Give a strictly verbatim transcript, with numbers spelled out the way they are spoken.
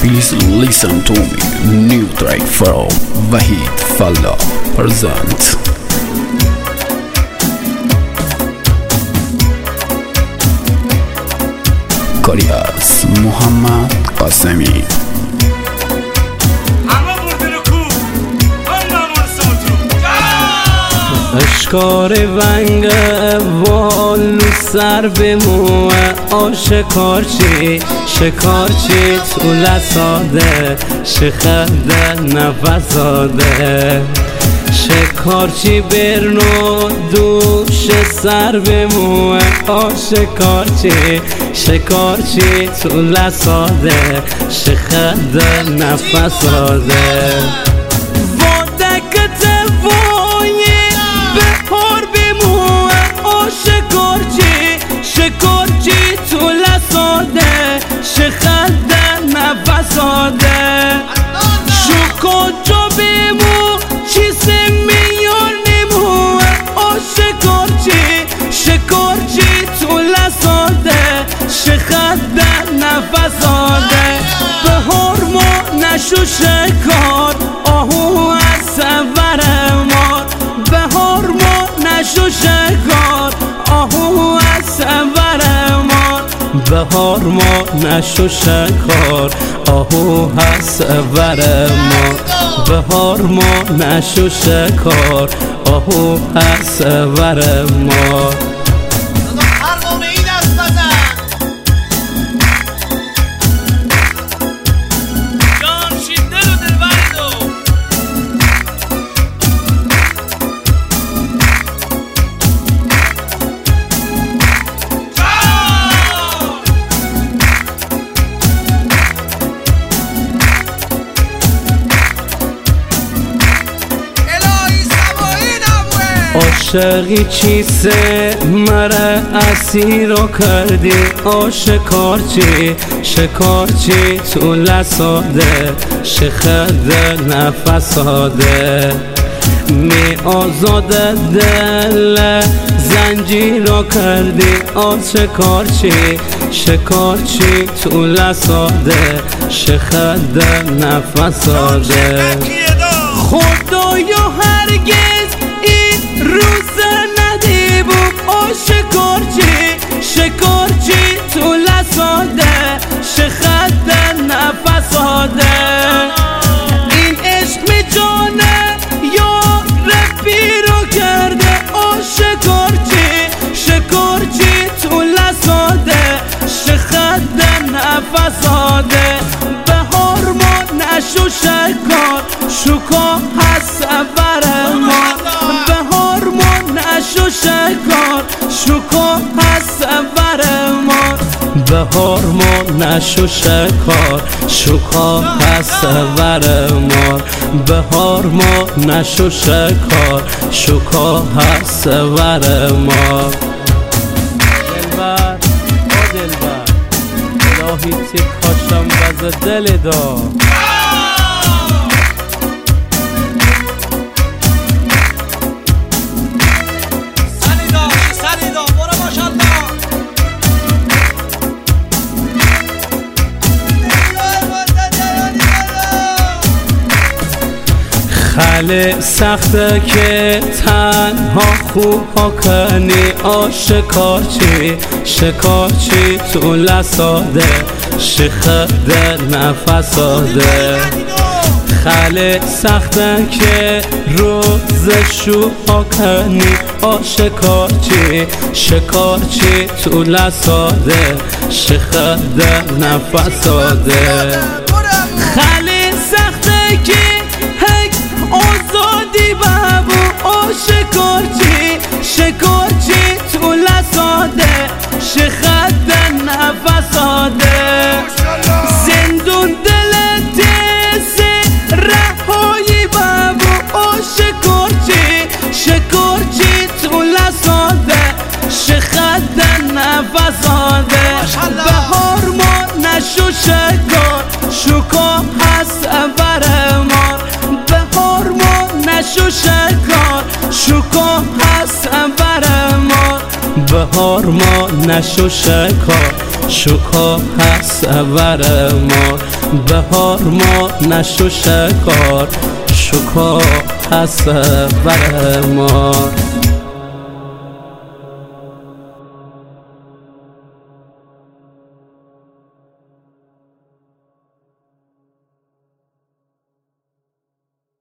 Please listen to me. New track from Wahid Falla present. کاریاس محمد قاسمی. اشکار ونگ والو سر به موه آشکارچی شکارچی تو لساده شخده نفساده شکارچی برنو دوش سر به موه آشکارچی شکارچی تو لساده شخده نفساده شکارچی تو لساده شخده نفساده شکارچا بیمو چیز میان نمو آ شکارچی شکارچی تو لساده شخده نفساده بهار ما نشو شکار آهو از سور ما بهار ما نشو شکار آهو از سور ما بهار ما نشو شکار آهو از سور ما بهار ما نشو شکار آهو از سور ما عاشقی چیسه مره اسیرو کردی آ شکارچی شکارچی تو لساده شخده نفساده می آزاده دل زنجیرو کردی آ شکارچی شکارچی تو لساده شخده نفساده خدایا هرگز روز ندی بود آ شکارچی شکارچی تو لساده شخده نفساده این عشق می جانه یا رفی رو کرده آ شکارچی شکارچی تو لساده شخده نفساده بهار ما نشو شکار شکا هست سور ما بهار ما نشو شکار شکا هست سور ما بهار ما نشو شکار شکا هست سور ما بهار ما نشو شکار شکا هست سور ما دلبر او دلبر الهی تی کاشم بز دل دا خیلی سخته که تنها خوب ها کنی آ شکارچی شکارچی تو لساده شخده نفساده خیلی سخته که روز شو ها کنی آ شکارچی شکارچی تو لساده شخده نفساده خیلی سخته که آزادی بابو آ شکارچی شکارچی تو لساده شخده نفساده زندون دل تیز رهایی بابو آ شکارچی شکارچی تو لساده شخده نفساده بهار ما نشو شکار شکا هست سور ما بهار ما نشو شکار شکا هست سور ما بهار ما نشو شکار شکا هست سور ما بهار ما نشو شکار شکار هست بر ما